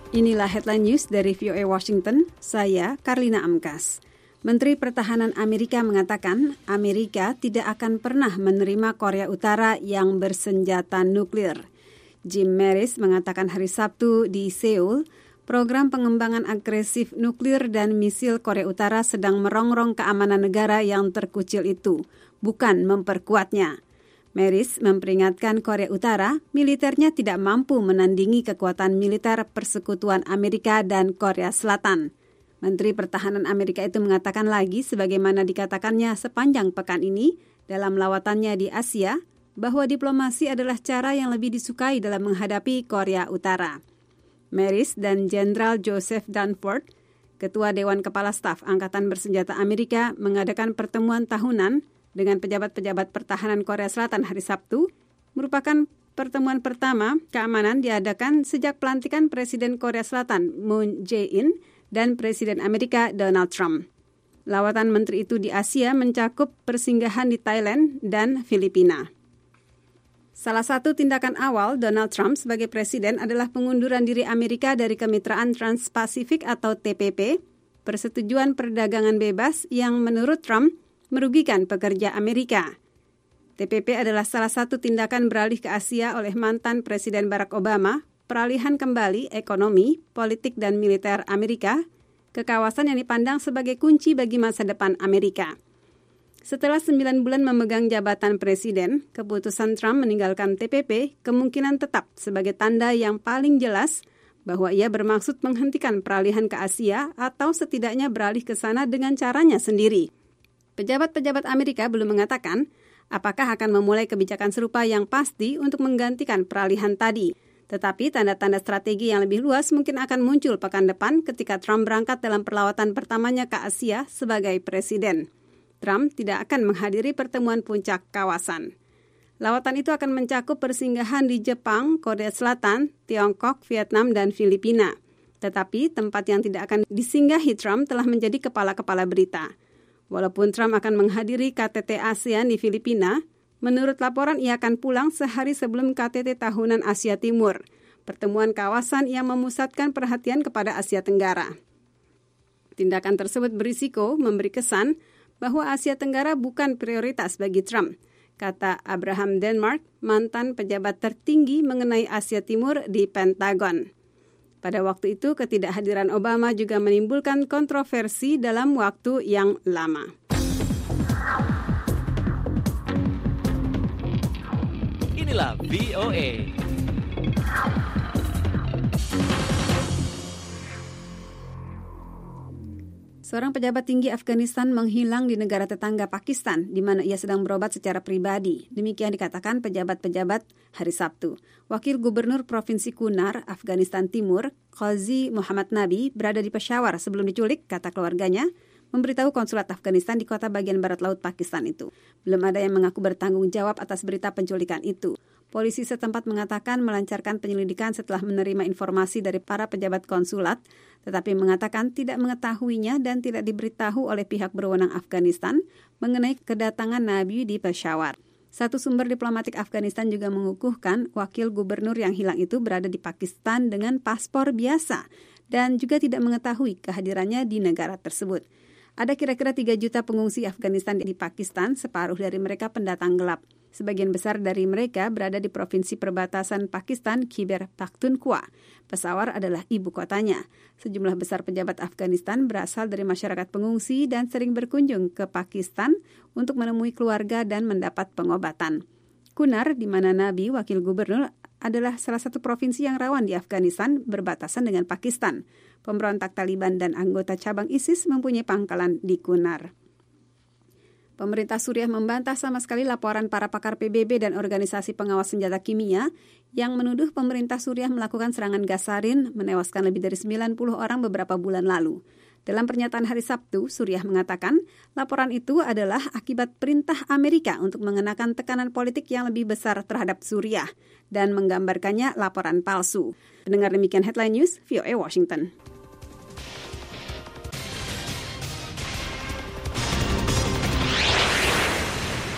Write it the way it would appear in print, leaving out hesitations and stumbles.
Inilah headline news dari VOA Washington, saya Karlina Amkas. Menteri Pertahanan Amerika mengatakan Amerika tidak akan pernah menerima Korea Utara yang bersenjata nuklir. Jim Mattis mengatakan hari Sabtu di Seoul, program pengembangan agresif nuklir dan misil Korea Utara sedang merongrong keamanan negara yang terkucil itu, bukan memperkuatnya. Mattis memperingatkan Korea Utara, militernya tidak mampu menandingi kekuatan militer persekutuan Amerika dan Korea Selatan. Menteri Pertahanan Amerika itu mengatakan lagi, sebagaimana dikatakannya sepanjang pekan ini dalam lawatannya di Asia, bahwa diplomasi adalah cara yang lebih disukai dalam menghadapi Korea Utara. Mattis dan Jenderal Joseph Dunford, Ketua Dewan Kepala Staf Angkatan Bersenjata Amerika, mengadakan pertemuan tahunan dengan pejabat-pejabat pertahanan Korea Selatan hari Sabtu, merupakan pertemuan pertama keamanan diadakan sejak pelantikan Presiden Korea Selatan Moon Jae-in dan Presiden Amerika Donald Trump. Lawatan menteri itu di Asia mencakup persinggahan di Thailand dan Filipina. Salah satu tindakan awal Donald Trump sebagai presiden adalah pengunduran diri Amerika dari Kemitraan Trans-Pasifik atau TPP, persetujuan perdagangan bebas yang menurut Trump merugikan pekerja Amerika. TPP adalah salah satu tindakan beralih ke Asia oleh mantan Presiden Barack Obama, peralihan kembali ekonomi, politik, dan militer Amerika ke kawasan yang dipandang sebagai kunci bagi masa depan Amerika. Setelah 9 bulan memegang jabatan presiden, keputusan Trump meninggalkan TPP kemungkinan tetap sebagai tanda yang paling jelas bahwa ia bermaksud menghentikan peralihan ke Asia atau setidaknya beralih ke sana dengan caranya sendiri. Pejabat-pejabat Amerika belum mengatakan apakah akan memulai kebijakan serupa yang pasti untuk menggantikan peralihan tadi. Tetapi tanda-tanda strategi yang lebih luas mungkin akan muncul pekan depan ketika Trump berangkat dalam perlawatan pertamanya ke Asia sebagai presiden. Trump tidak akan menghadiri pertemuan puncak kawasan. Lawatan itu akan mencakup persinggahan di Jepang, Korea Selatan, Tiongkok, Vietnam, dan Filipina. Tetapi tempat yang tidak akan disinggahi Trump telah menjadi kepala-kepala berita. Walaupun Trump akan menghadiri KTT ASEAN di Filipina, menurut laporan ia akan pulang sehari sebelum KTT Tahunan Asia Timur, pertemuan kawasan yang memusatkan perhatian kepada Asia Tenggara. Tindakan tersebut berisiko memberi kesan bahwa Asia Tenggara bukan prioritas bagi Trump, kata Abraham Denmark, mantan pejabat tertinggi mengenai Asia Timur di Pentagon. Pada waktu itu, ketidakhadiran Obama juga menimbulkan kontroversi dalam waktu yang lama. Inilah VOA. Seorang pejabat tinggi Afghanistan menghilang di negara tetangga Pakistan, di mana ia sedang berobat secara pribadi. Demikian dikatakan pejabat-pejabat hari Sabtu. Wakil Gubernur Provinsi Kunar, Afghanistan Timur, Qazi Muhammad Nabi, berada di Peshawar sebelum diculik, kata keluarganya, memberitahu konsulat Afghanistan di kota bagian barat laut Pakistan itu. Belum ada yang mengaku bertanggung jawab atas berita penculikan itu. Polisi setempat mengatakan melancarkan penyelidikan setelah menerima informasi dari para pejabat konsulat, tetapi mengatakan tidak mengetahuinya dan tidak diberitahu oleh pihak berwenang Afghanistan mengenai kedatangan Nabi di Peshawar. Satu sumber diplomatik Afghanistan juga mengukuhkan wakil gubernur yang hilang itu berada di Pakistan dengan paspor biasa dan juga tidak mengetahui kehadirannya di negara tersebut. Ada kira-kira 3 juta pengungsi Afghanistan di Pakistan, separuh dari mereka pendatang gelap. Sebagian besar dari mereka berada di provinsi perbatasan Pakistan, Khyber Pakhtunkhwa. Peshawar adalah ibu kotanya. Sejumlah besar pejabat Afghanistan berasal dari masyarakat pengungsi dan sering berkunjung ke Pakistan untuk menemui keluarga dan mendapat pengobatan. Kunar, di mana Nabi, wakil gubernur, adalah salah satu provinsi yang rawan di Afghanistan berbatasan dengan Pakistan. Pemberontak Taliban dan anggota cabang ISIS mempunyai pangkalan di Kunar. Pemerintah Suriah membantah sama sekali laporan para pakar PBB dan organisasi pengawas senjata kimia yang menuduh pemerintah Suriah melakukan serangan gas sarin menewaskan lebih dari 90 orang beberapa bulan lalu. Dalam pernyataan hari Sabtu, Suriah mengatakan laporan itu adalah akibat perintah Amerika untuk mengenakan tekanan politik yang lebih besar terhadap Suriah dan menggambarkannya laporan palsu. Pendengar demikian Headline News, VOA Washington.